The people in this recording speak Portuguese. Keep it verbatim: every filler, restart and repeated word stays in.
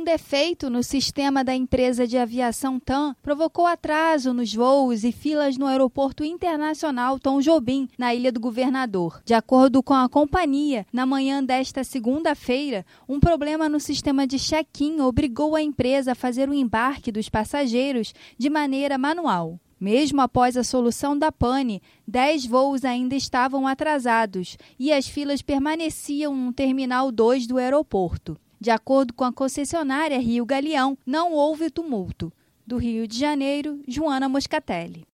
defeito no sistema da empresa de aviação TAM provocou atraso nos voos e filas no Aeroporto Internacional Tom Jobim, na Ilha do Governador. De acordo com a companhia, na manhã desta segunda-feira, um problema no sistema de check-in obrigou a empresa a fazer o embarque dos passageiros de maneira manual. Mesmo após a solução da pane, dez voos ainda estavam atrasados e as filas permaneciam no Terminal dois do aeroporto. De acordo com a concessionária Rio Galeão, não houve tumulto. Do Rio de Janeiro, Joana Moscatelli.